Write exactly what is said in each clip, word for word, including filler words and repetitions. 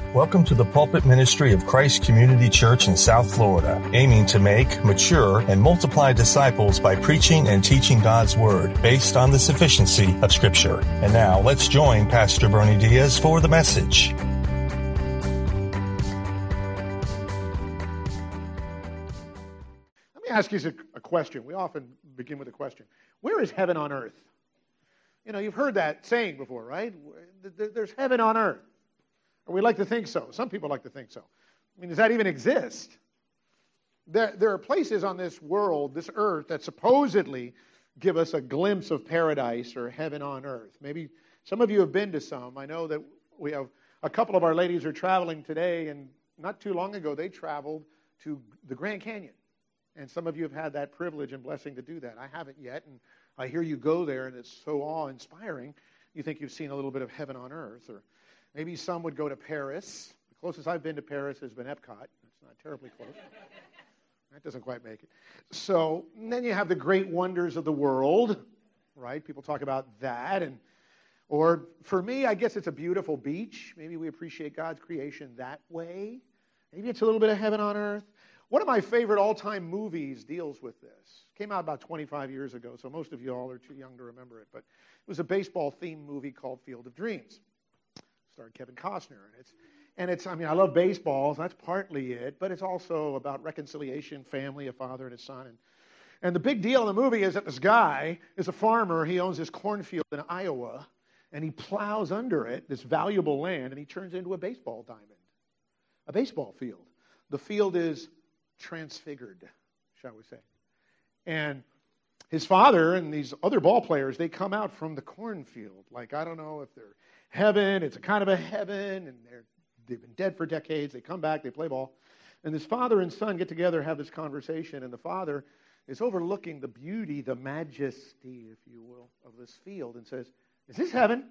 Welcome to the pulpit ministry of Christ Community Church in South Florida, aiming to make, mature, and multiply disciples by preaching and teaching God's Word based on the sufficiency of Scripture. And now, let's join Pastor Bernie Diaz for the message. Let me ask you a question. We often begin with a question. Where is heaven on earth? You know, you've heard that saying before, right? There's heaven on earth. Or we like to think so. Some people like to think so. I mean, does that even exist? There, there are places on this world, this earth, that supposedly give us a glimpse of paradise or heaven on earth. Maybe some of you have been to some. I know that we have a couple of our ladies are traveling today, and not too long ago they traveled to the Grand Canyon. And some of you have had that privilege and blessing to do that. I haven't yet, and I hear you go there, and it's so awe-inspiring. You think you've seen a little bit of heaven on earth, or maybe some would go to Paris. The closest I've been to Paris has been Epcot. It's not terribly close. That doesn't quite make it. So, and then you have the great wonders of the world, right? People talk about that. And or for me, I guess it's a beautiful beach. Maybe we appreciate God's creation that way. Maybe it's a little bit of heaven on earth. One of my favorite all-time movies deals with this. Came out about twenty-five years ago, so most of you all are too young to remember it. But it was a baseball-themed movie called Field of Dreams. Starred Kevin Costner, and it's, and it's. I mean, I love baseball, so that's partly it. But it's also about reconciliation, family, a father and a son, and and the big deal in the movie is that this guy is a farmer. He owns this cornfield in Iowa, and he plows under it this valuable land, and he turns it into a baseball diamond, a baseball field. The field is transfigured, shall we say? And his father and these other ball players, they come out from the cornfield. Like, I don't know if they're heaven, it's a kind of a heaven, and they're, they've been dead for decades. They come back, they play ball. And this father and son get together, have this conversation, and the father is overlooking the beauty, the majesty, if you will, of this field and says, "Is this heaven?"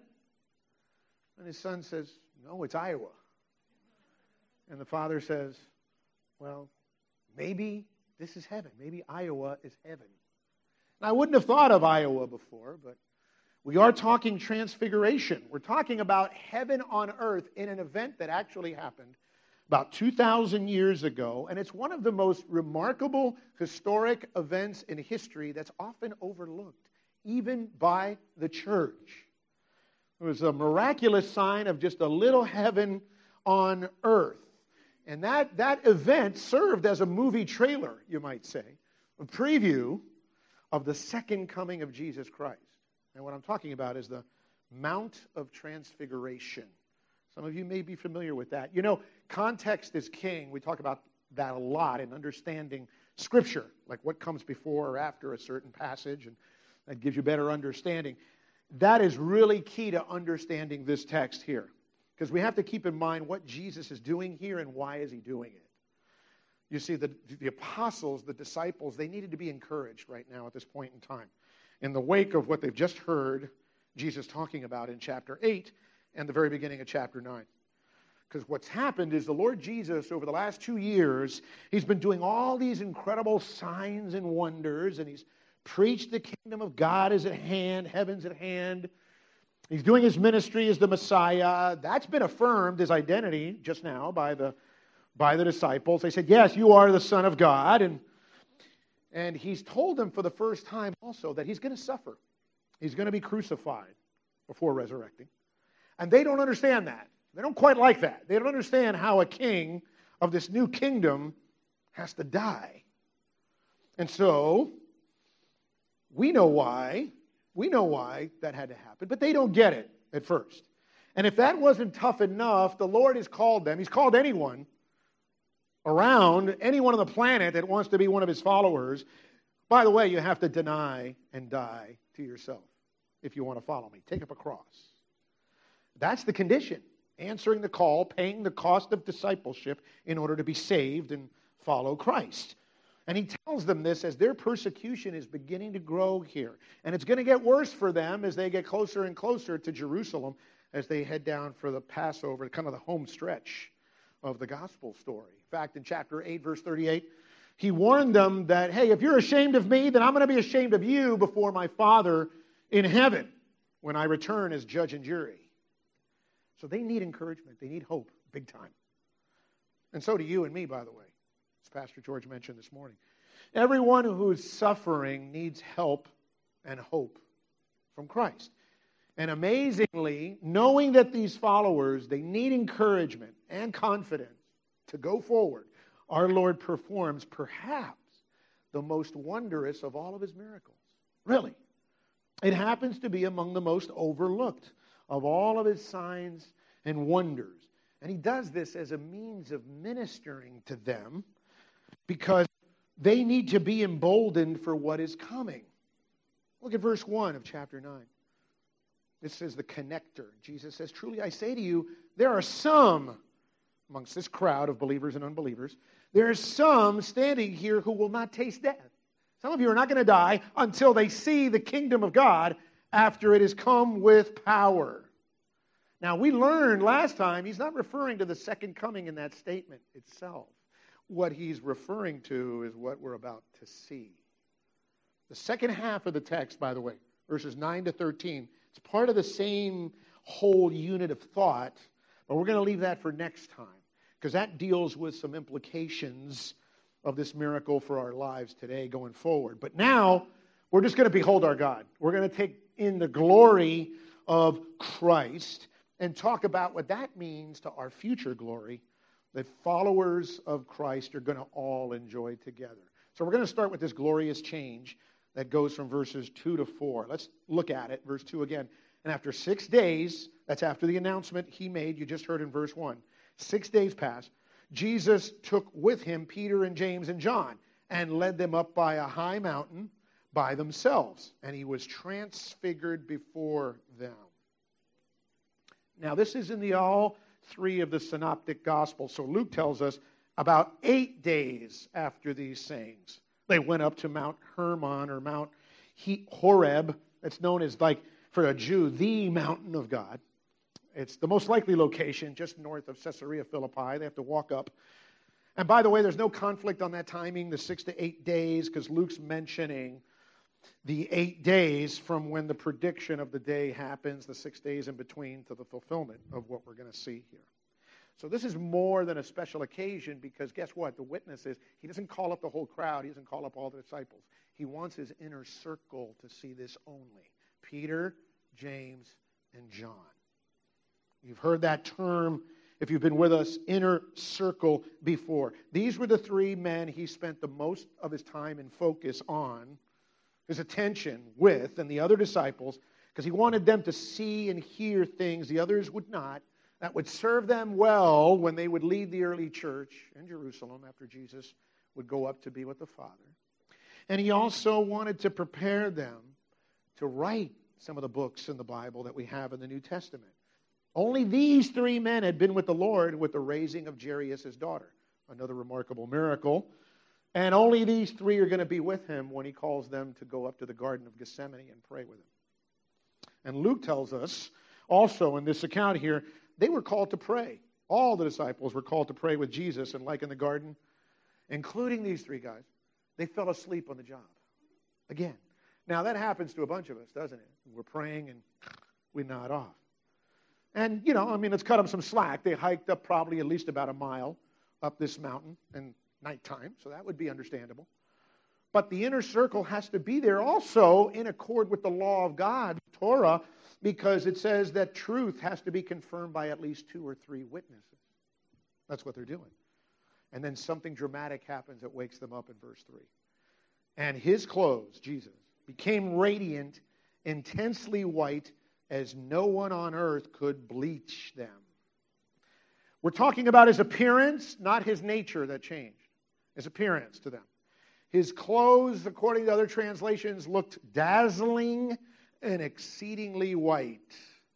And his son says, "No, it's Iowa." And the father says, "Well, maybe this is heaven. Maybe Iowa is heaven." And I wouldn't have thought of Iowa before, but we are talking transfiguration. We're talking about heaven on earth in an event that actually happened about two thousand years ago, and it's one of the most remarkable historic events in history that's often overlooked, even by the church. It was a miraculous sign of just a little heaven on earth. And that, that event served as a movie trailer, you might say, a preview of the second coming of Jesus Christ. And what I'm talking about is the Mount of Transfiguration. Some of you may be familiar with that. You know, context is king. We talk about that a lot in understanding Scripture, like what comes before or after a certain passage, and that gives you better understanding. That is really key to understanding this text here, because we have to keep in mind what Jesus is doing here and why is he doing it. You see, the, the apostles, the disciples, they needed to be encouraged right now at this point in time, in the wake of what they've just heard Jesus talking about in chapter eight and the very beginning of chapter nine. Because what's happened is the Lord Jesus, over the last two years, he's been doing all these incredible signs and wonders, and he's preached the kingdom of God is at hand, heaven's at hand. He's doing his ministry as the Messiah. That's been affirmed, his identity, just now by the, by the disciples. They said, yes, you are the Son of God. And And he's told them for the first time also that he's going to suffer. He's going to be crucified before resurrecting. And they don't understand that. They don't quite like that. They don't understand how a king of this new kingdom has to die. And so, we know why. We know why that had to happen. But they don't get it at first. And if that wasn't tough enough, the Lord has called them. He's called anyone around, anyone on the planet that wants to be one of his followers. By the way, you have to deny and die to yourself if you want to follow me. Take up a cross. That's the condition. Answering the call, paying the cost of discipleship in order to be saved and follow Christ. And he tells them this as their persecution is beginning to grow here. And it's going to get worse for them as they get closer and closer to Jerusalem as they head down for the Passover, kind of the home stretch of the gospel story. In fact, in chapter eight, verse thirty-eight, he warned them that, hey, if you're ashamed of me, then I'm going to be ashamed of you before my Father in heaven when I return as judge and jury. So they need encouragement. They need hope, big time. And so do you and me, by the way, as Pastor George mentioned this morning. Everyone who is suffering needs help and hope from Christ. And amazingly, knowing that these followers, they need encouragement and confidence to go forward, our Lord performs perhaps the most wondrous of all of his miracles. Really. It happens to be among the most overlooked of all of his signs and wonders. And he does this as a means of ministering to them because they need to be emboldened for what is coming. Look at verse one of chapter nine. This is the connector. Jesus says, truly I say to you, there are some amongst this crowd of believers and unbelievers, there are some standing here who will not taste death. Some of you are not going to die until they see the kingdom of God after it has come with power. Now, we learned last time he's not referring to the second coming in that statement itself. What he's referring to is what we're about to see. The second half of the text, by the way, verses nine to thirteen, it's part of the same whole unit of thought, but we're going to leave that for next time because that deals with some implications of this miracle for our lives today going forward. But now, we're just going to behold our God. We're going to take in the glory of Christ and talk about what that means to our future glory that followers of Christ are going to all enjoy together. So we're going to start with this glorious change that goes from verses two to four. Let's look at it. Verse two again. And after six days, that's after the announcement he made, you just heard in verse one. Six days passed. Jesus took with him Peter and James and John and led them up by a high mountain by themselves. And he was transfigured before them. Now, this is in the all three of the synoptic gospels. So Luke tells us about eight days after these sayings, they went up to Mount Hermon or Mount Horeb. It's known as, like, for a Jew, the mountain of God. It's the most likely location just north of Caesarea Philippi. They have to walk up. And by the way, there's no conflict on that timing, the six to eight days, because Luke's mentioning the eight days from when the prediction of the day happens, the six days in between to the fulfillment of what we're going to see here. So this is more than a special occasion because guess what? The witness is, he doesn't call up the whole crowd. He doesn't call up all the disciples. He wants his inner circle to see this only. Peter, James, and John. You've heard that term, if you've been with us, inner circle before. These were the three men he spent the most of his time and focus on, his attention with, and the other disciples, because he wanted them to see and hear things the others would not, that would serve them well when they would lead the early church in Jerusalem after Jesus would go up to be with the Father. And he also wanted to prepare them to write some of the books in the Bible that we have in the New Testament. Only these three men had been with the Lord with the raising of Jairus' daughter, another remarkable miracle. And only these three are going to be with him when he calls them to go up to the Garden of Gethsemane and pray with him. And Luke tells us also in this account here, they were called to pray. All the disciples were called to pray with Jesus, and like in the garden, including these three guys, they fell asleep on the job. Again. Now, that happens to a bunch of us, doesn't it? We're praying and we nod off. And, you know, I mean, let's cut them some slack. They hiked up probably at least about a mile up this mountain in nighttime, so that would be understandable. But the inner circle has to be there also in accord with the law of God, Torah, because it says that truth has to be confirmed by at least two or three witnesses. That's what they're doing. And then something dramatic happens that wakes them up in verse three. And his clothes, Jesus, became radiant, intensely white, as no one on earth could bleach them. We're talking about his appearance, not his nature that changed. His appearance to them. His clothes, according to other translations, looked dazzling and exceedingly white.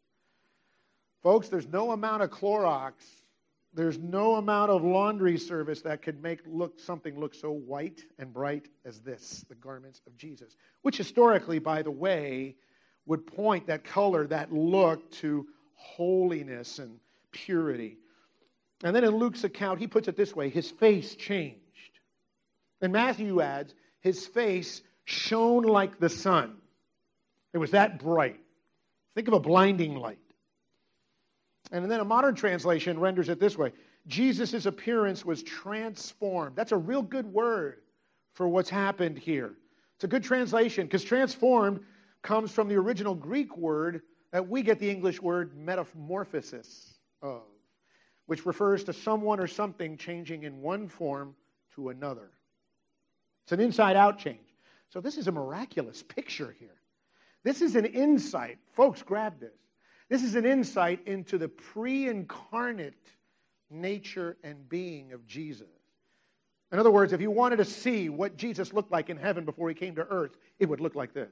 Folks, there's no amount of Clorox, there's no amount of laundry service that could make look something look so white and bright as this, the garments of Jesus. Which historically, by the way, would point that color, that look to holiness and purity. And then in Luke's account, he puts it this way, his face changed. And Matthew adds, his face shone like the sun. It was that bright. Think of a blinding light. And then a modern translation renders it this way. Jesus' appearance was transformed. That's a real good word for what's happened here. It's a good translation because transformed comes from the original Greek word that we get the English word metamorphosis of, which refers to someone or something changing in one form to another. It's an inside-out change. So this is a miraculous picture here. This is an insight. Folks, grab this. This is an insight into the pre-incarnate nature and being of Jesus. In other words, if you wanted to see what Jesus looked like in heaven before he came to earth, it would look like this.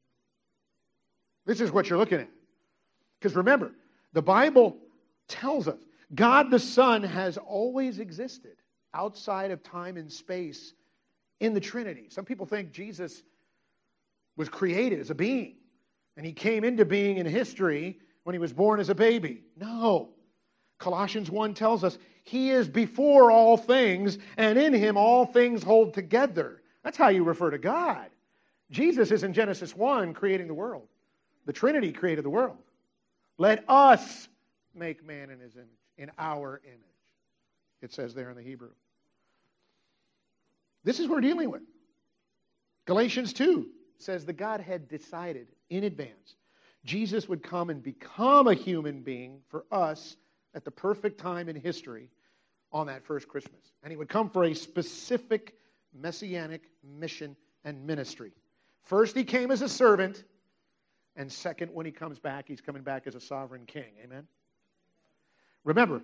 This is what you're looking at. Because remember, the Bible tells us God the Son has always existed outside of time and space in the Trinity. Some people think Jesus was created as a being, and he came into being in history when he was born as a baby. No. Colossians one tells us he is before all things, and in him all things hold together. That's how you refer to God. Jesus is in Genesis one creating the world. The Trinity created the world. Let us make man in his image, in our image. It says there in the Hebrew. This is what we're dealing with. Galatians two says the Godhead decided in advance Jesus would come and become a human being for us at the perfect time in history on that first Christmas. And he would come for a specific messianic mission and ministry. First, he came as a servant. And second, when he comes back, he's coming back as a sovereign king. Amen? Remember,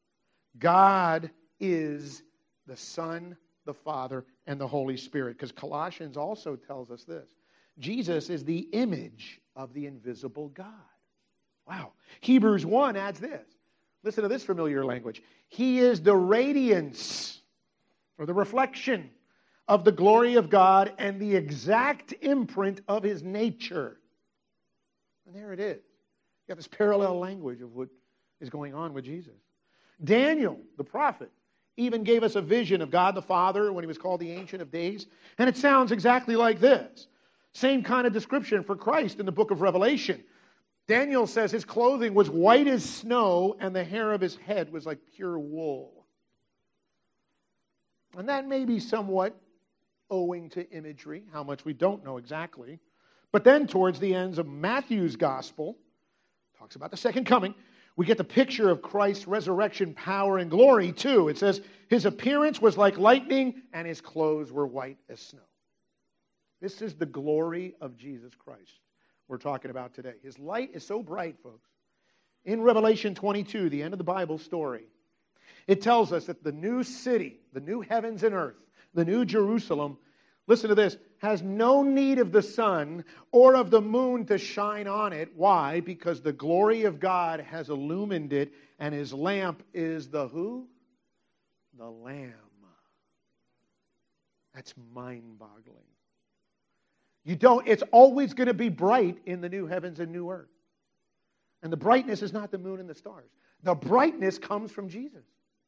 God is the Son, the Father, and the Holy Spirit. Because Colossians also tells us this. Jesus is the image of the invisible God. Wow. Hebrews one adds this. Listen to this familiar language. He is the radiance, or the reflection, of the glory of God and the exact imprint of his nature. And there it is. You have this parallel language of what is going on with Jesus. Daniel, the prophet, even gave us a vision of God the Father when he was called the Ancient of Days. And it sounds exactly like this. Same kind of description for Christ in the book of Revelation. Daniel says his clothing was white as snow and the hair of his head was like pure wool. And that may be somewhat owing to imagery, how much we don't know exactly. But then towards the ends of Matthew's gospel, talks about the second coming, we get the picture of Christ's resurrection power and glory too. It says, his appearance was like lightning and his clothes were white as snow. This is the glory of Jesus Christ we're talking about today. His light is so bright, folks. In Revelation twenty-two, the end of the Bible story, it tells us that the new city, the new heavens and earth, the new Jerusalem, listen to this, has no need of the sun or of the moon to shine on it. Why? Because the glory of God has illumined it, and his lamp is the who? The Lamb. That's mind-boggling. You don't, it's always going to be bright in the new heavens and new earth. And the brightness is not the moon and the stars. The brightness comes from Jesus.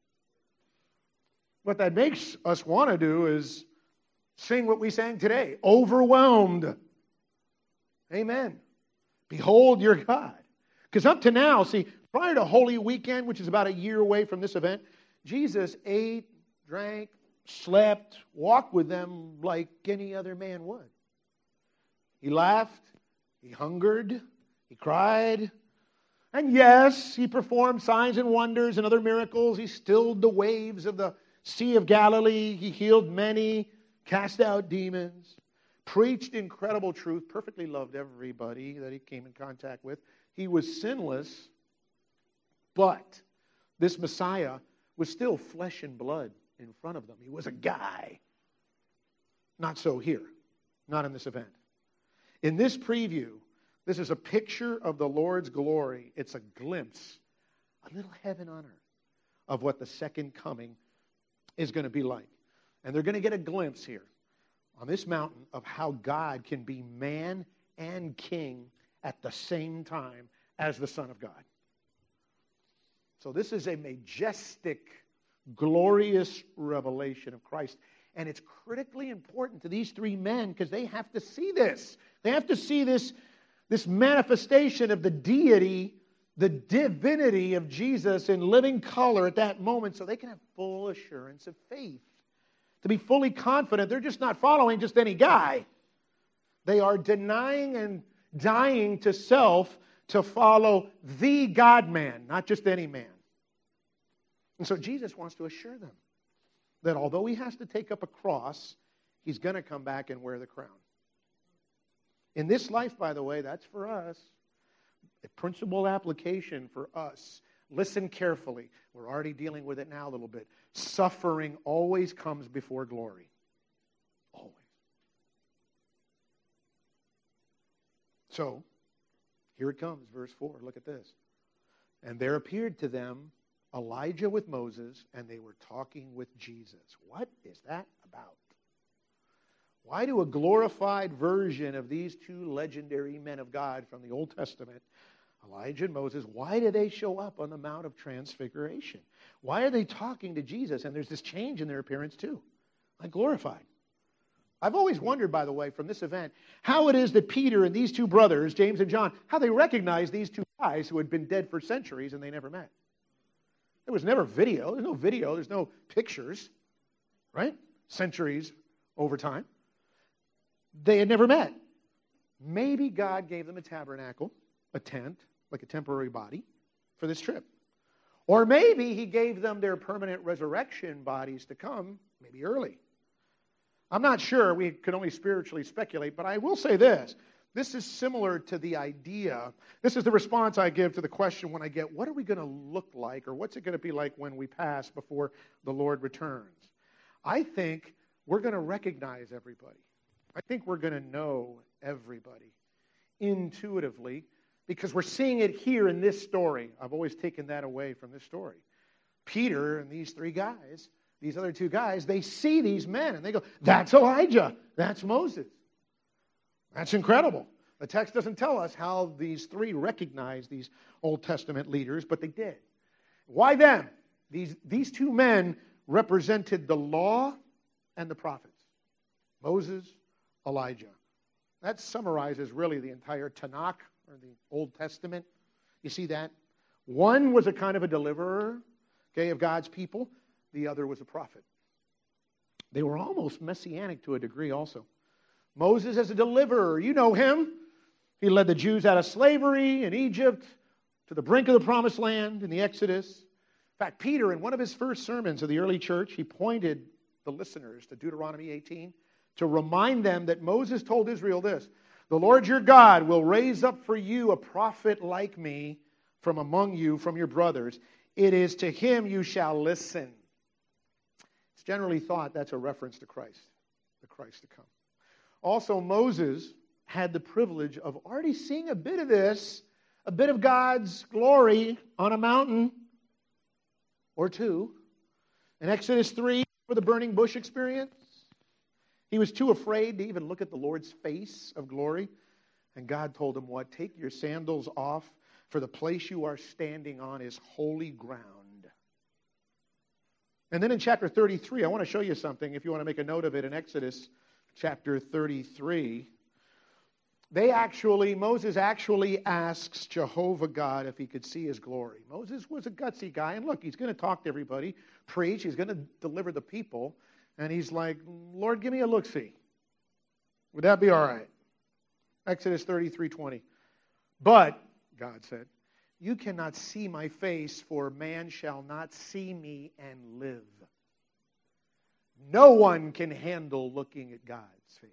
What that makes us want to do is sing what we sang today. Overwhelmed. Amen. Behold your God. Because up to now, see, prior to Holy Weekend, which is about a year away from this event, Jesus ate, drank, slept, walked with them like any other man would. He laughed, he hungered, he cried, and yes, he performed signs and wonders and other miracles. He stilled the waves of the Sea of Galilee. He healed many, cast out demons, preached incredible truth, perfectly loved everybody that he came in contact with. He was sinless, but this Messiah was still flesh and blood in front of them. He was a guy. Not so here, not in this event. In this preview, this is a picture of the Lord's glory. It's a glimpse, a little heaven on earth, of what the second coming is going to be like. And they're going to get a glimpse here on this mountain of how God can be man and king at the same time as the Son of God. So this is a majestic, glorious revelation of Christ. And it's critically important to these three men because they have to see this. They have to see this, this manifestation of the deity the divinity of Jesus in living color at that moment so they can have full assurance of faith. To be fully confident, they're just not following just any guy. They are denying and dying to self to follow the God-man, not just any man. And so Jesus wants to assure them that although he has to take up a cross, he's going to come back and wear the crown. In this life, by the way, that's for us. A principal application for us. Listen carefully. We're already dealing with it now a little bit. Suffering always comes before glory. Always. So, here it comes, verse four. Look at this. And there appeared to them Elijah with Moses, and they were talking with Jesus. What is that about? Why do a glorified version of these two legendary men of God from the Old Testament, Elijah and Moses, why do they show up on the Mount of Transfiguration? Why are they talking to Jesus? And there's this change in their appearance too, like glorified. I've always wondered, by the way, from this event, how it is that Peter and these two brothers, James and John, how they recognized these two guys who had been dead for centuries and they never met. There was never video. There's no video. There's no pictures, right? Centuries over time. They had never met. Maybe God gave them a tabernacle, a tent, like a temporary body for this trip. Or maybe he gave them their permanent resurrection bodies to come, maybe early. I'm not sure. We can only spiritually speculate, but I will say this. This is similar to the idea. This is the response I give to the question when I get, what are we going to look like, or what's it going to be like when we pass before the Lord returns? I think we're going to recognize everybody. I think we're going to know everybody intuitively because we're seeing it here in this story. I've always taken that away from this story. Peter and these three guys, these other two guys, they see these men and they go, that's Elijah, that's Moses. That's incredible. The text doesn't tell us how these three recognized these Old Testament leaders, but they did. Why them? These, these two men represented the law and the prophets. Moses, Elijah. That summarizes really the entire Tanakh, or the Old Testament. You see that? One was a kind of a deliverer, okay, of God's people. The other was a prophet. They were almost messianic to a degree also. Moses as a deliverer, you know him. He led the Jews out of slavery in Egypt to the brink of the promised land in the Exodus. In fact, Peter, in one of his first sermons of the early church, he pointed the listeners to Deuteronomy eighteen to remind them that Moses told Israel this, the Lord your God will raise up for you a prophet like me from among you, from your brothers. It is to him you shall listen. It's generally thought that's a reference to Christ, the Christ to come. Also, Moses had the privilege of already seeing a bit of this, a bit of God's glory on a mountain or two. In Exodus three, for the burning bush experience, he was too afraid to even look at the Lord's face of glory. And God told him what? Take your sandals off, for the place you are standing on is holy ground. And then in chapter thirty-three, I want to show you something, if you want to make a note of it, in Exodus chapter thirty-three. They actually, Moses actually asks Jehovah God if he could see his glory. Moses was a gutsy guy, and look, he's going to talk to everybody, preach, he's going to deliver the people, and he's like, Lord, give me a look-see. Would that be all right? Exodus thirty-three twenty. But, God said, you cannot see my face, for man shall not see me and live. No one can handle looking at God's face.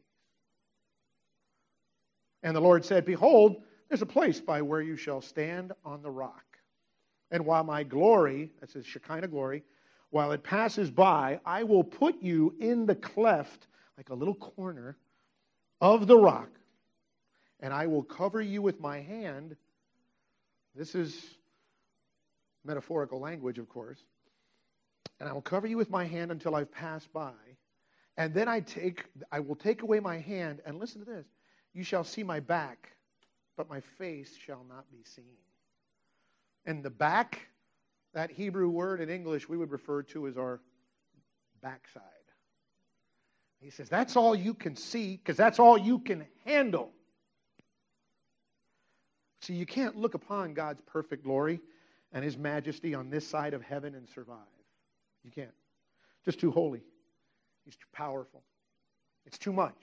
And the Lord said, behold, there's a place by where you shall stand on the rock. And while my glory, that's his Shekinah glory, while it passes by, I will put you in the cleft, like a little corner, of the rock. And I will cover you with my hand. This is metaphorical language, of course. And I will cover you with my hand until I've passed by. And then I take, I will take away my hand, and listen to this. You shall see my back, but my face shall not be seen. And the back, that Hebrew word in English we would refer to as our backside. He says, that's all you can see, because that's all you can handle. See, you can't look upon God's perfect glory and His majesty on this side of heaven and survive. You can't. Just too holy. He's too powerful. It's too much.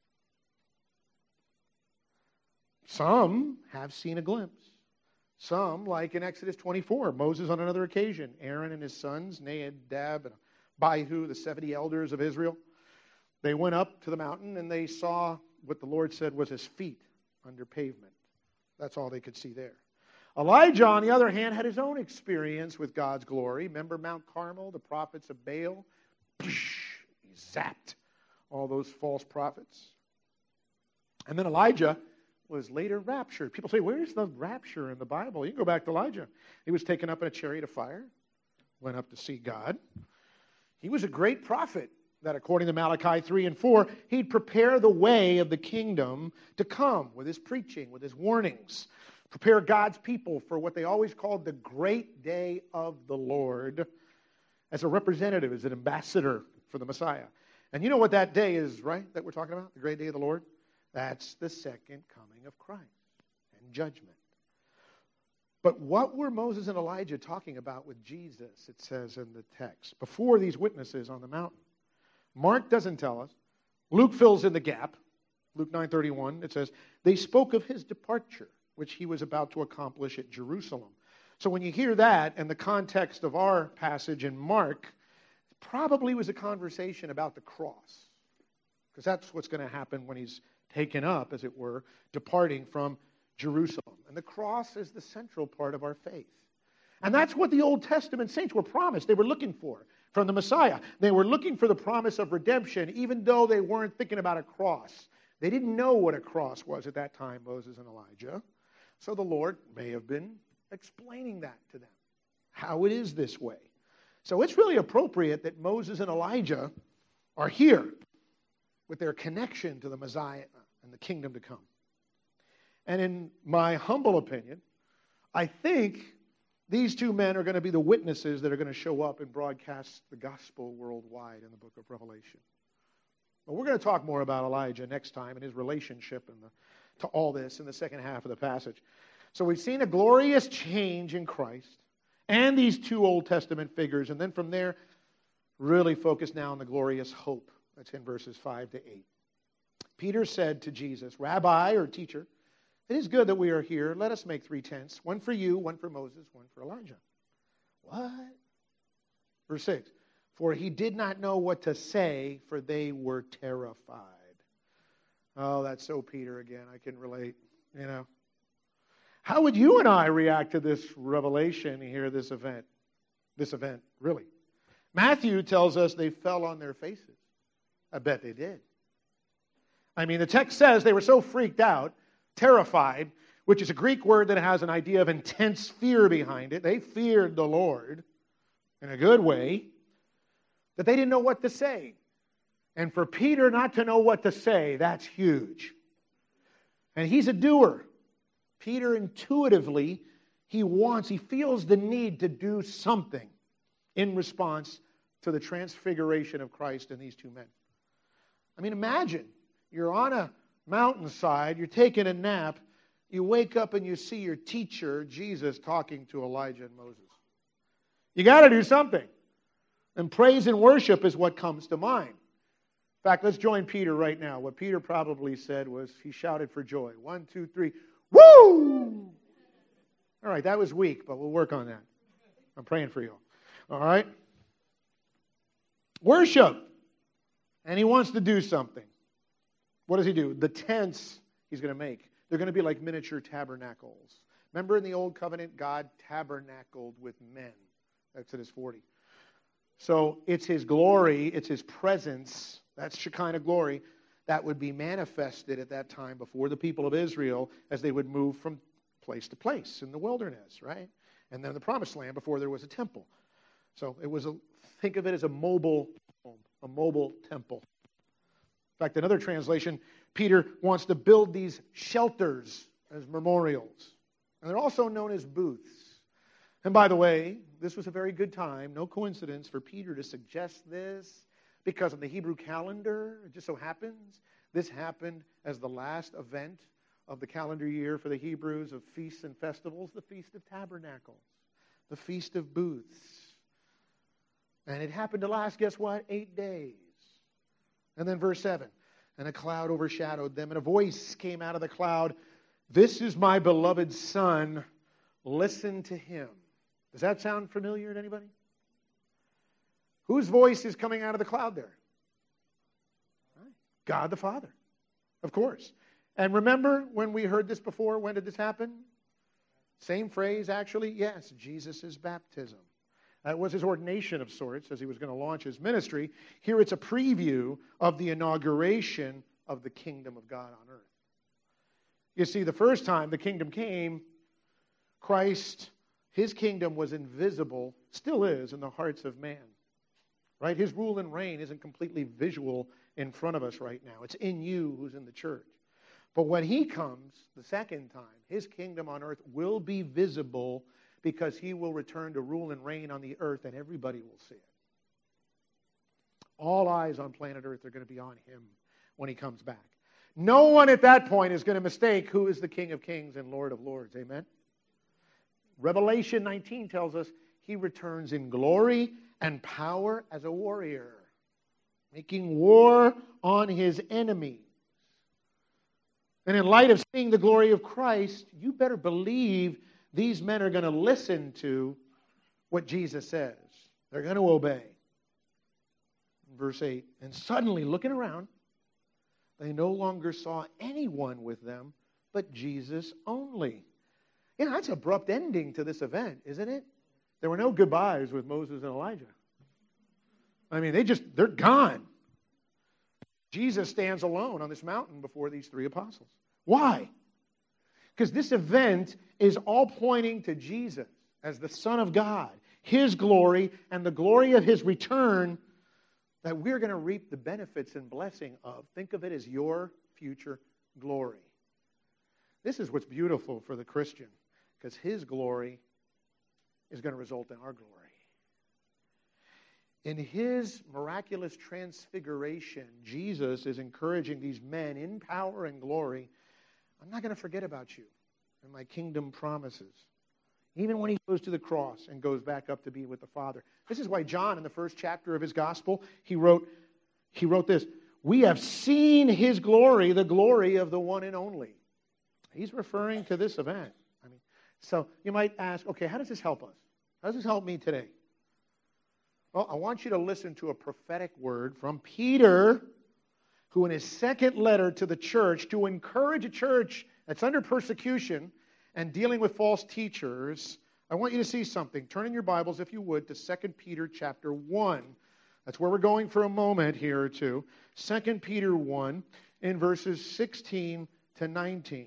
Some have seen a glimpse. Some, like in Exodus twenty-four, Moses on another occasion, Aaron and his sons, Nadab and Abihu, the seventy elders of Israel, they went up to the mountain and they saw what the Lord said was His feet under pavement. That's all they could see there. Elijah, on the other hand, had his own experience with God's glory. Remember Mount Carmel, the prophets of Baal? He zapped all those false prophets. And then Elijah was later raptured. People say, where's the rapture in the Bible? You can go back to Elijah. He was taken up in a chariot of fire, went up to see God. He was a great prophet that, according to Malachi three and four, he'd prepare the way of the kingdom to come with his preaching, with his warnings. Prepare God's people for what they always called the great day of the Lord as a representative, as an ambassador for the Messiah. And you know what that day is, right, that we're talking about? The great day of the Lord? That's the second coming of Christ and judgment. But what were Moses and Elijah talking about with Jesus, it says in the text, before these witnesses on the mountain? Mark doesn't tell us. Luke fills in the gap. Luke nine thirty-one, it says, they spoke of His departure, which He was about to accomplish at Jerusalem. So when you hear that in the context of our passage in Mark, it probably was a conversation about the cross. Because that's what's going to happen when He's taken up, as it were, departing from Jerusalem. And the cross is the central part of our faith. And that's what the Old Testament saints were promised. They were looking for from the Messiah. They were looking for the promise of redemption, even though they weren't thinking about a cross. They didn't know what a cross was at that time, Moses and Elijah. So the Lord may have been explaining that to them, how it is this way. So it's really appropriate that Moses and Elijah are here with their connection to the Messiah and the kingdom to come. And in my humble opinion, I think these two men are going to be the witnesses that are going to show up and broadcast the gospel worldwide in the book of Revelation. But we're going to talk more about Elijah next time and his relationship and the to all this in the second half of the passage. So we've seen a glorious change in Christ and these two Old Testament figures, and then from there, really focus now on the glorious hope. That's in verses five to eight. Peter said to Jesus, Rabbi or teacher, it is good that we are here. Let us make three tents, one for you, one for Moses, one for Elijah. What? Verse six, for he did not know what to say, for they were terrified. Oh, that's so Peter again. I can relate, you know. How would you and I react to this revelation here, this event? This event, really. Matthew tells us they fell on their faces. I bet they did. I mean, the text says they were so freaked out, terrified, which is a Greek word that has an idea of intense fear behind it. They feared the Lord in a good way, that they didn't know what to say. And for Peter not to know what to say, that's huge. And he's a doer. Peter intuitively, he wants, he feels the need to do something in response to the transfiguration of Christ in these two men. I mean, imagine you're on a mountainside, you're taking a nap, you wake up and you see your teacher, Jesus, talking to Elijah and Moses. You got to do something. And praise and worship is what comes to mind. In fact, let's join Peter right now. What Peter probably said was, he shouted for joy. One, two, three. Woo! All right, that was weak, but we'll work on that. I'm praying for you. All right? Worship. And he wants to do something. What does he do? The tents he's going to make, they're going to be like miniature tabernacles. Remember in the Old Covenant, God tabernacled with men. Exodus forty. So it's His glory, it's His presence, that's Shekinah glory, that would be manifested at that time before the people of Israel as they would move from place to place in the wilderness, right? And then the promised land before there was a temple. So it was a, think of it as a mobile home, a mobile temple. In fact, another translation, Peter wants to build these shelters as memorials. And they're also known as booths. And by the way, this was a very good time, no coincidence, for Peter to suggest this, because on the Hebrew calendar, it just so happens, this happened as the last event of the calendar year for the Hebrews of feasts and festivals, the Feast of Tabernacles, the Feast of Booths. And it happened to last, guess what? Eight days. And then verse seven, and a cloud overshadowed them, and a voice came out of the cloud, "This is my beloved Son, listen to him." Does that sound familiar to anybody? Whose voice is coming out of the cloud there? God the Father, of course. And remember when we heard this before, when did this happen? Same phrase, actually, yes, Jesus' baptism. That was his ordination of sorts as he was going to launch his ministry. Here it's a preview of the inauguration of the kingdom of God on earth. You see, the first time the kingdom came, Christ, his kingdom was invisible, still is in the hearts of man. Right? His rule and reign isn't completely visual in front of us right now. It's in you who's in the church. But when he comes the second time, his kingdom on earth will be visible because he will return to rule and reign on the earth and everybody will see it. All eyes on planet earth are going to be on him when he comes back. No one at that point is going to mistake who is the King of Kings and Lord of Lords. Amen? Revelation nineteen tells us he returns in glory and power as a warrior, making war on his enemies. And in light of seeing the glory of Christ, you better believe these men are going to listen to what Jesus says. They're going to obey. Verse eight, and suddenly, looking around, they no longer saw anyone with them but Jesus only. You know, that's an abrupt ending to this event, isn't it? There were no goodbyes with Moses and Elijah. I mean, they just, they're gone. Jesus stands alone on this mountain before these three apostles. Why? Because this event is all pointing to Jesus as the Son of God, his glory and the glory of his return that we're going to reap the benefits and blessing of. Think of it as your future glory. This is what's beautiful for the Christian, because his glory is going to result in our glory. In his miraculous transfiguration, Jesus is encouraging these men in power and glory. I'm not going to forget about you and my kingdom promises. Even when he goes to the cross and goes back up to be with the Father. This is why John, in the first chapter of his gospel, he wrote, he wrote this, "We have seen his glory, the glory of the one and only." He's referring to this event. I mean, so you might ask, okay, how does this help us? How does this help me today? Well, I want you to listen to a prophetic word from Peter, who in his second letter to the church, to encourage a church that's under persecution and dealing with false teachers, I want you to see something. Turn in your Bibles, if you would, to Second Peter chapter one. That's where we're going for a moment here or two. Second Peter one, in verses sixteen to nineteen.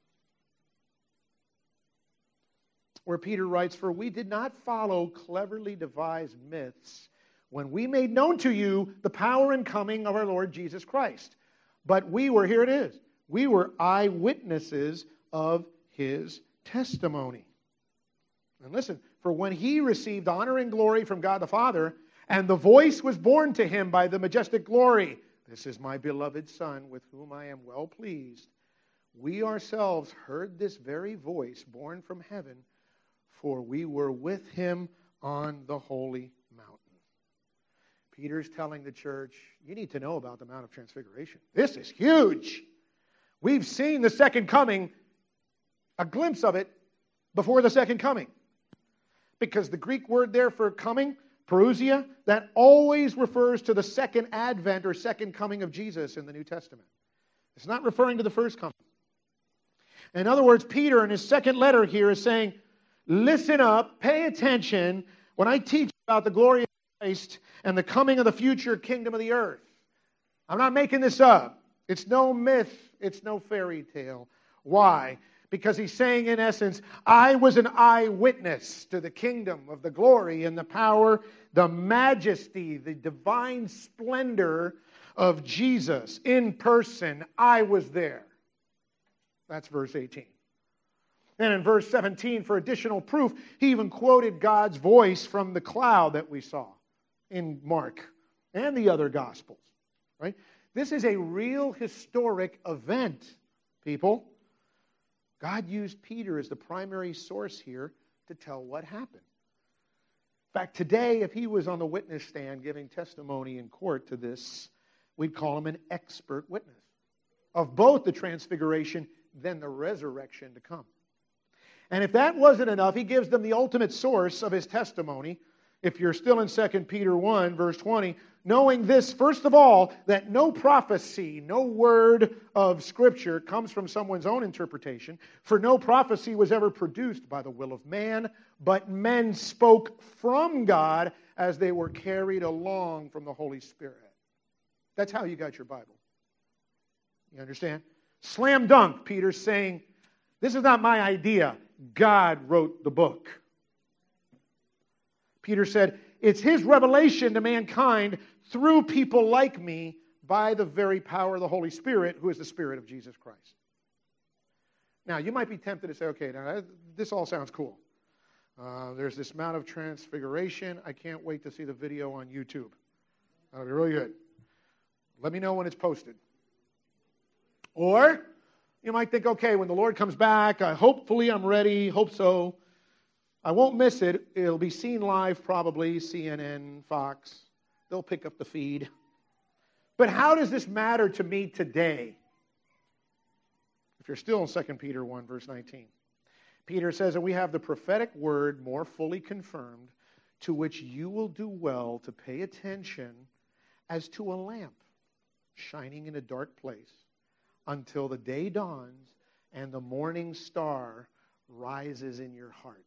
Where Peter writes, "For we did not follow cleverly devised myths when we made known to you the power and coming of our Lord Jesus Christ. But we were," here it is, "we were eyewitnesses of his testimony." And listen, "For when he received honor and glory from God the Father, and the voice was borne to him by the majestic glory, 'This is my beloved Son, with whom I am well pleased,' we ourselves heard this very voice borne from heaven, for we were with him on the holy mountain." Peter's telling the church, you need to know about the Mount of Transfiguration. This is huge. We've seen the second coming, a glimpse of it, before the second coming. Because the Greek word there for coming, parousia, that always refers to the second advent or second coming of Jesus in the New Testament. It's not referring to the first coming. In other words, Peter in his second letter here is saying, listen up, pay attention when I teach about the glory of Christ and the coming of the future kingdom of the earth. I'm not making this up. It's no myth. It's no fairy tale. Why? Because he's saying, in essence, I was an eyewitness to the kingdom of the glory and the power, the majesty, the divine splendor of Jesus in person. I was there. That's verse eighteen. And in verse seventeen, for additional proof, he even quoted God's voice from the cloud that we saw in Mark and the other Gospels. Right? This is a real historic event, people. God used Peter as the primary source here to tell what happened. In fact, today, if he was on the witness stand giving testimony in court to this, we'd call him an expert witness of both the transfiguration, then the resurrection to come. And if that wasn't enough, he gives them the ultimate source of his testimony. If you're still in Second Peter one, verse twenty, knowing this, first of all, that no prophecy, no word of Scripture comes from someone's own interpretation, for no prophecy was ever produced by the will of man, but men spoke from God as they were carried along from the Holy Spirit. That's how you got your Bible. You understand? Slam dunk, Peter's saying, this is not my idea. God wrote the book. Peter said, it's His revelation to mankind through people like me by the very power of the Holy Spirit, who is the Spirit of Jesus Christ. Now, you might be tempted to say, okay, now this all sounds cool. Uh, there's this Mount of Transfiguration. I can't wait to see the video on YouTube. That'll be really good. Let me know when it's posted. Or you might think, okay, when the Lord comes back, I, hopefully I'm ready, hope so. I won't miss it. It'll be seen live probably, C N N, Fox. They'll pick up the feed. But how does this matter to me today? If you're still in Second Peter one, verse nineteen. Peter says, and we have the prophetic word more fully confirmed, to which you will do well to pay attention as to a lamp shining in a dark place until the day dawns and the morning star rises in your hearts.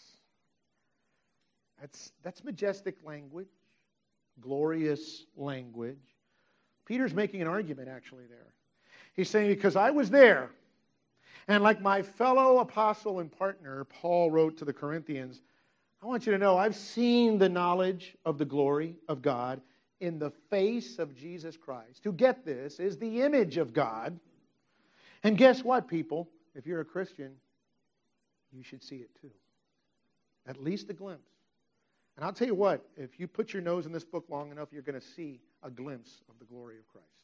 That's, that's majestic language, glorious language. Peter's making an argument actually there. He's saying, because I was there, and like my fellow apostle and partner, Paul wrote to the Corinthians, I want you to know I've seen the knowledge of the glory of God in the face of Jesus Christ, who, get this, is the image of God. And guess what, people? If you're a Christian, you should see it too. At least a glimpse. And I'll tell you what, if you put your nose in this book long enough, you're going to see a glimpse of the glory of Christ.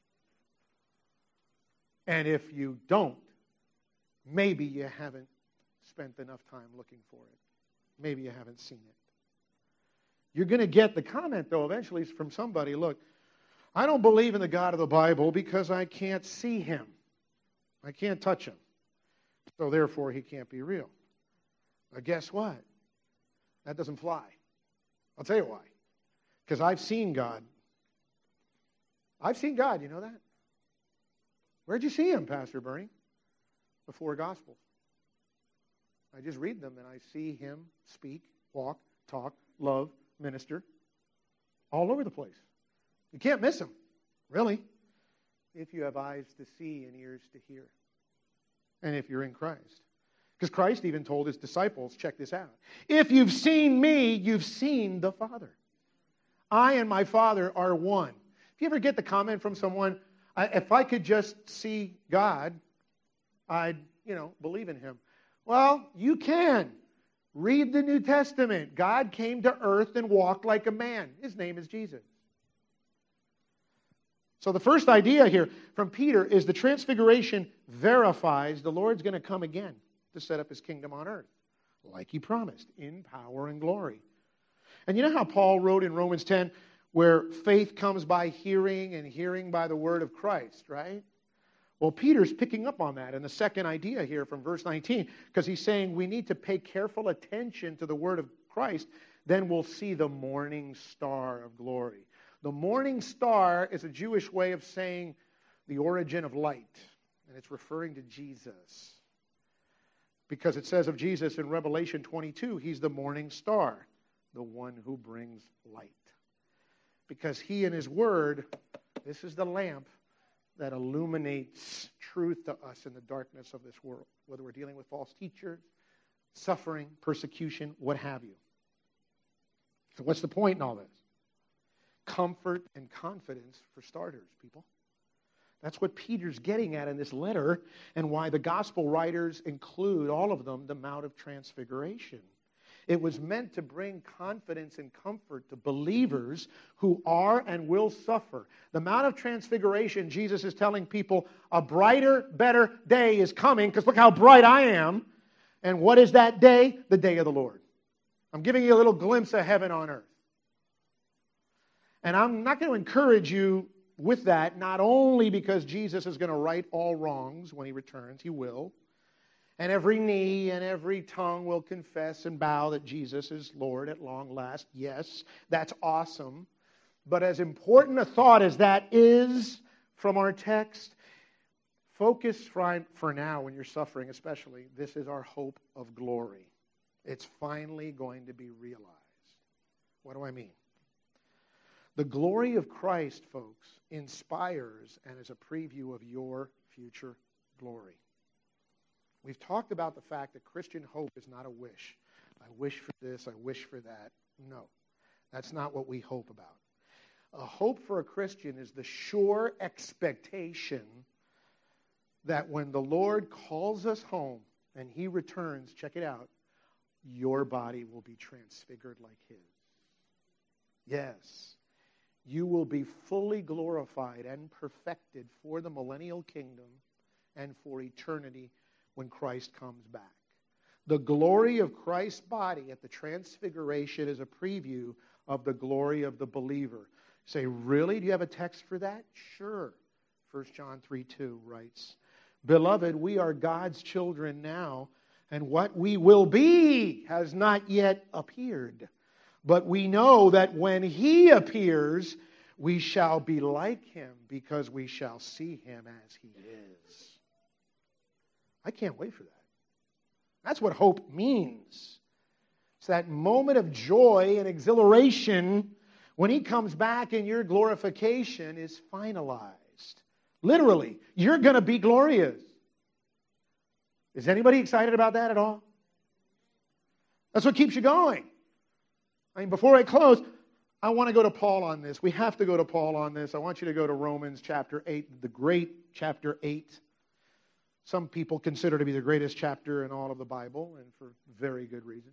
And if you don't, maybe you haven't spent enough time looking for it. Maybe you haven't seen it. You're going to get the comment, though, eventually from somebody, look, I don't believe in the God of the Bible because I can't see Him. I can't touch Him. So therefore, He can't be real. But guess what? That doesn't fly. I'll tell you why. Because I've seen God. I've seen God, you know that? Where'd you see Him, Pastor Bernie? The four Gospels. I just read them and I see Him speak, walk, talk, love, minister. All over the place. You can't miss Him, really. If you have eyes to see and ears to hear. And if you're in Christ. Because Christ even told His disciples, check this out. If you've seen me, you've seen the Father. I and my Father are one. If you ever get the comment from someone, I, if I could just see God, I'd, you know, believe in Him. Well, you can. Read the New Testament. God came to earth and walked like a man. His name is Jesus. So the first idea here from Peter is the transfiguration verifies the Lord's going to come again to set up His kingdom on earth, like He promised, in power and glory. And you know how Paul wrote in Romans ten, where faith comes by hearing and hearing by the word of Christ, right? Well, Peter's picking up on that in the second idea here from verse nineteen, because he's saying we need to pay careful attention to the word of Christ, then we'll see the morning star of glory. The morning star is a Jewish way of saying the origin of light, and it's referring to Jesus. Because it says of Jesus in Revelation twenty-two, He's the morning star, the one who brings light. Because He and His word, this is the lamp that illuminates truth to us in the darkness of this world, whether we're dealing with false teachers, suffering, persecution, what have you. So what's the point in all this? Comfort and confidence for starters, people. That's what Peter's getting at in this letter, and why the gospel writers include, all of them, the Mount of Transfiguration. It was meant to bring confidence and comfort to believers who are and will suffer. The Mount of Transfiguration, Jesus is telling people, a brighter, better day is coming, because look how bright I am. And what is that day? The day of the Lord. I'm giving you a little glimpse of heaven on earth. And I'm not going to encourage you with that, not only because Jesus is going to right all wrongs when He returns, He will, and every knee and every tongue will confess and bow that Jesus is Lord at long last. Yes, that's awesome. But as important a thought as that is from our text, focus for, for now when you're suffering especially, this is our hope of glory. It's finally going to be realized. What do I mean? The glory of Christ, folks, inspires and is a preview of your future glory. We've talked about the fact that Christian hope is not a wish. I wish for this, I wish for that. No, that's not what we hope about. A hope for a Christian is the sure expectation that when the Lord calls us home and He returns, check it out, your body will be transfigured like His. Yes, you will be fully glorified and perfected for the millennial kingdom and for eternity when Christ comes back. The glory of Christ's body at the transfiguration is a preview of the glory of the believer. You say, really? Do you have a text for that? Sure. First John three two writes, Beloved, we are God's children now, and what we will be has not yet appeared. But we know that when He appears, we shall be like Him, because we shall see Him as He is. I can't wait for that. That's what hope means. It's that moment of joy and exhilaration when He comes back and your glorification is finalized. Literally, you're going to be glorious. Is anybody excited about that at all? That's what keeps you going. I mean, before I close, I want to go to Paul on this. We have to go to Paul on this. I want you to go to Romans chapter eight, the great chapter eight. Some people consider to be the greatest chapter in all of the Bible, and for very good reason.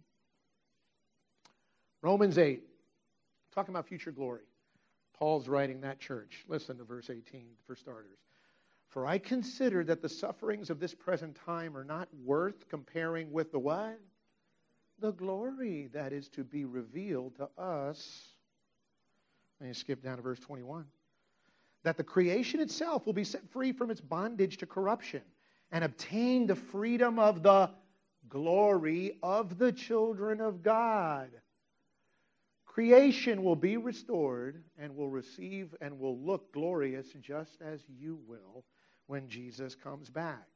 Romans eight, talking about future glory. Paul's writing that church. Listen to verse eighteen for starters. For I consider that the sufferings of this present time are not worth comparing with the what? The glory that is to be revealed to us. And you skip down to verse twenty-one. That the creation itself will be set free from its bondage to corruption and obtain the freedom of the glory of the children of God. Creation will be restored and will receive and will look glorious just as you will when Jesus comes back.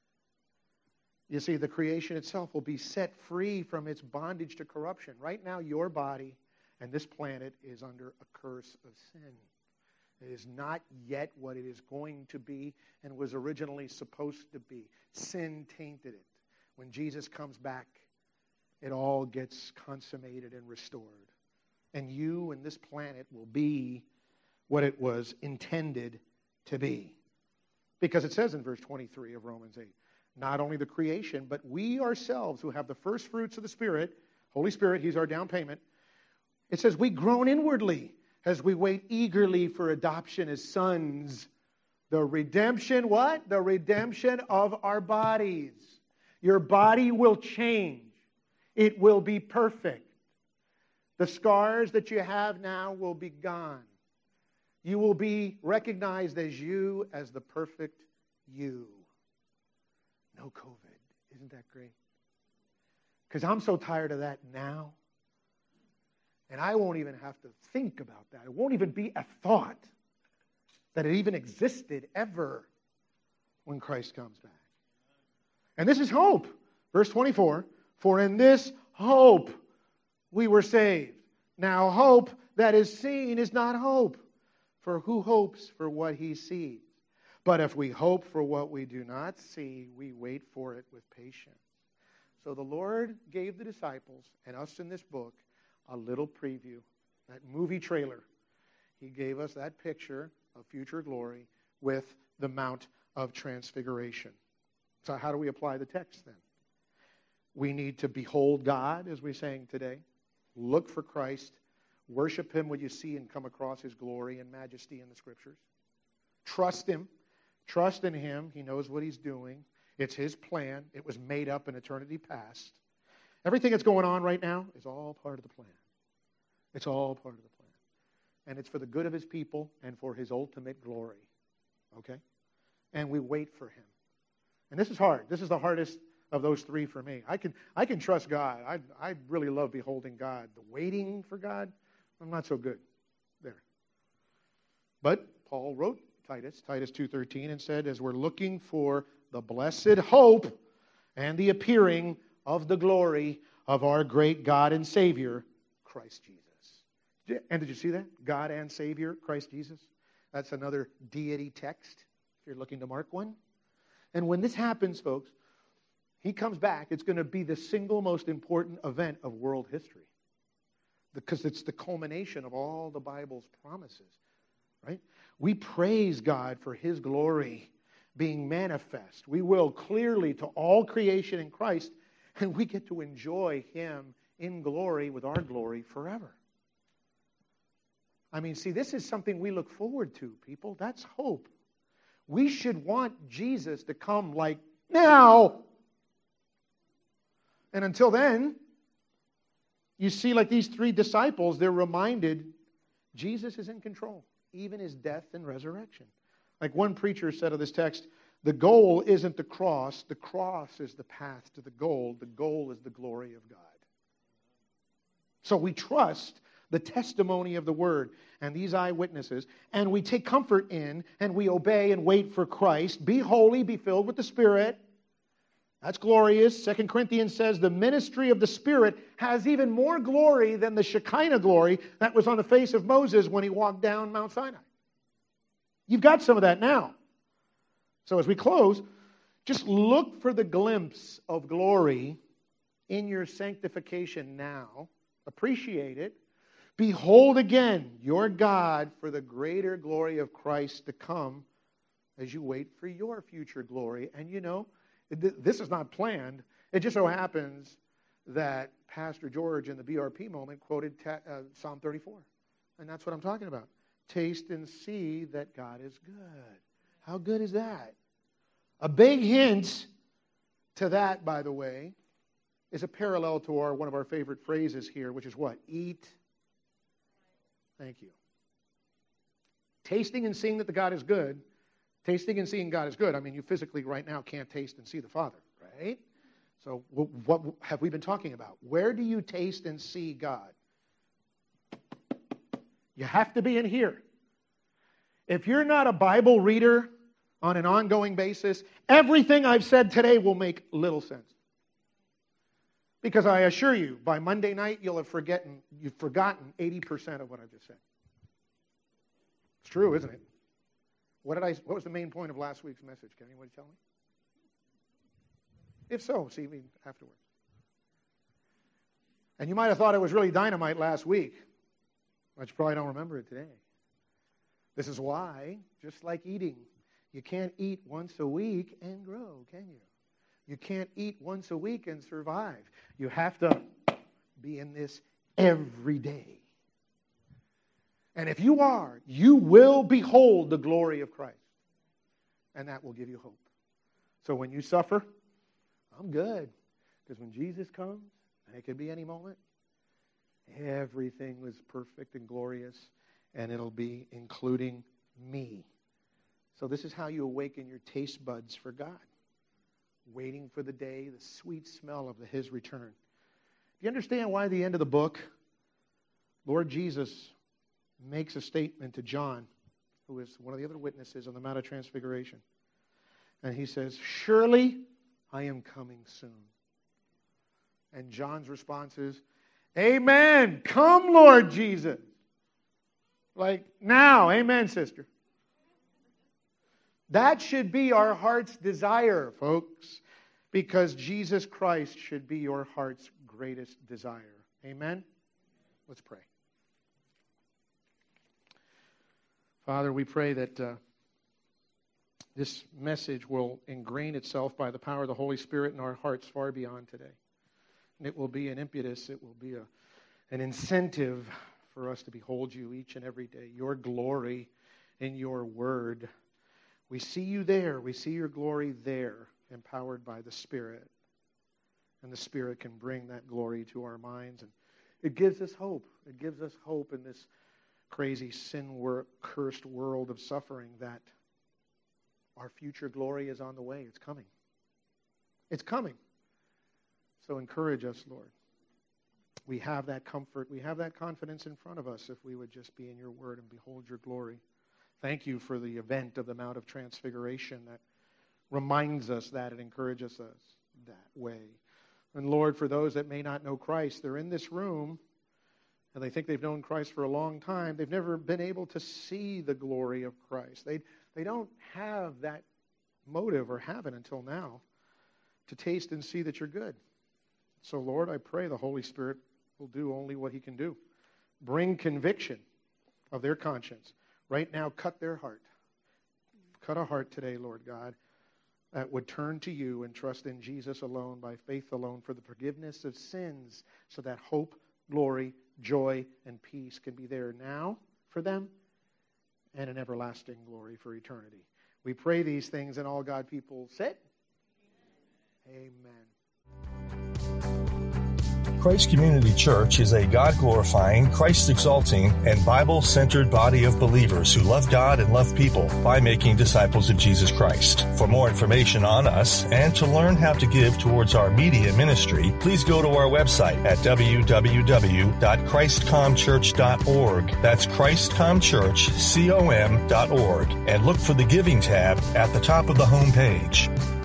You see, the creation itself will be set free from its bondage to corruption. Right now, your body and this planet is under a curse of sin. It is not yet what it is going to be and was originally supposed to be. Sin tainted it. When Jesus comes back, it all gets consummated and restored. And you and this planet will be what it was intended to be. Because it says in verse twenty-three of Romans eight, not only the creation, but we ourselves who have the first fruits of the Spirit, Holy Spirit, He's our down payment. It says we groan inwardly as we wait eagerly for adoption as sons. The redemption, what? The redemption of our bodies. Your body will change. It will be perfect. The scars that you have now will be gone. You will be recognized as you, as the perfect you. No COVID. Isn't that great? Because I'm so tired of that now. And I won't even have to think about that. It won't even be a thought that it even existed ever when Christ comes back. And this is hope. Verse twenty-four, for in this hope we were saved. Now hope that is seen is not hope. For who hopes for what he sees? But if we hope for what we do not see, we wait for it with patience. So the Lord gave the disciples and us in this book a little preview, that movie trailer. He gave us that picture of future glory with the Mount of Transfiguration. So how do we apply the text then? We need to behold God, as we sang today. Look for Christ. Worship Him when you see and come across His glory and majesty in the Scriptures. Trust Him. Trust in Him. He knows what He's doing. It's His plan. It was made up in eternity past. Everything that's going on right now is all part of the plan. It's all part of the plan. And it's for the good of His people and for His ultimate glory. Okay? And we wait for Him. And this is hard. This is the hardest of those three for me. I can I can trust God. I I really love beholding God. The waiting for God, I'm not so good there. But Paul wrote Titus, Titus two thirteen, and said, as we're looking for the blessed hope and the appearing of the glory of our great God and Savior, Christ Jesus. And did you see that? God and Savior, Christ Jesus. That's another deity text, if you're looking to mark one. And when this happens, folks, He comes back. It's going to be the single most important event of world history. Because it's the culmination of all the Bible's promises. Right? We praise God for His glory being manifest. We will clearly to all creation in Christ. And we get to enjoy Him in glory with our glory forever. I mean, see, this is something we look forward to, people. That's hope. We should want Jesus to come like now. And until then, you see, like these three disciples, they're reminded Jesus is in control, even His death and resurrection. Like one preacher said of this text, the goal isn't the cross. The cross is the path to the goal. The goal is the glory of God. So we trust the testimony of the Word and these eyewitnesses, and we take comfort in, and we obey and wait for Christ. Be holy, be filled with the Spirit. That's glorious. Second Corinthians says the ministry of the Spirit has even more glory than the Shekinah glory that was on the face of Moses when he walked down Mount Sinai. You've got some of that now. So as we close, just look for the glimpse of glory in your sanctification now. Appreciate it. Behold again your God for the greater glory of Christ to come as you wait for your future glory. And you know, this is not planned. It just so happens that Pastor George in the B R P moment quoted uh, Psalm thirty-four. And that's what I'm talking about. Taste and see that God is good. How good is that? A big hint to that, by the way, is a parallel to our one of our favorite phrases here, which is what? Eat. Thank you. Tasting and seeing that the God is good. Tasting and seeing God is good. I mean, you physically right now can't taste and see the Father, right? So what, what have we been talking about? Where do you taste and see God? You have to be in here. If you're not a Bible reader on an ongoing basis, everything I've said today will make little sense. Because I assure you, by Monday night, you'll have forgotten, you've forgotten eighty percent of what I've just said. It's true, isn't it? What did I? What was the main point of last week's message? Can anybody tell me? If so, see me afterwards. And you might have thought it was really dynamite last week, but you probably don't remember it today. This is why, just like eating, you can't eat once a week and grow, can you? You can't eat once a week and survive. You have to be in this every day. And if you are, you will behold the glory of Christ. And that will give you hope. So when you suffer, I'm good. Because when Jesus comes, and it could be any moment, everything was perfect and glorious. And it'll be including me. So this is how you awaken your taste buds for God. Waiting for the day, the sweet smell of the, His return. Do you understand why at the end of the book, Lord Jesus makes a statement to John, who is one of the other witnesses on the Mount of Transfiguration. And he says, surely I am coming soon. And John's response is, amen, come Lord Jesus. Like now, amen, sister. That should be our heart's desire, folks, because Jesus Christ should be your heart's greatest desire. Amen? Let's pray. Father, we pray that uh, this message will ingrain itself by the power of the Holy Spirit in our hearts far beyond today. It will be an impetus. It will be a, an incentive for us to behold you each and every day. Your glory in your word. We see you there. We see your glory there, empowered by the Spirit. And the Spirit can bring that glory to our minds. And it gives us hope. It gives us hope in this crazy, sin-cursed world of suffering that our future glory is on the way. It's coming. It's coming. So encourage us, Lord. We have that comfort. We have that confidence in front of us if we would just be in your word and behold your glory. Thank you for the event of the Mount of Transfiguration that reminds us that and encourages us that way. And Lord, for those that may not know Christ, they're in this room and they think they've known Christ for a long time. They've never been able to see the glory of Christ. They, they don't have that motive or haven't until now to taste and see that you're good. So, Lord, I pray the Holy Spirit will do only what he can do. Bring conviction of their conscience. Right now, cut their heart. Cut a heart today, Lord God, that would turn to you and trust in Jesus alone, by faith alone, for the forgiveness of sins, so that hope, glory, joy, and peace can be there now for them and an everlasting glory for eternity. We pray these things, and all God people said, Amen. Christ Community Church is a God-glorifying, Christ-exalting, and Bible-centered body of believers who love God and love people by making disciples of Jesus Christ. For more information on us and to learn how to give towards our media ministry, please go to our website at w w w dot christ com church dot org. That's christ com church com dot org. And look for the Giving tab at the top of the home page.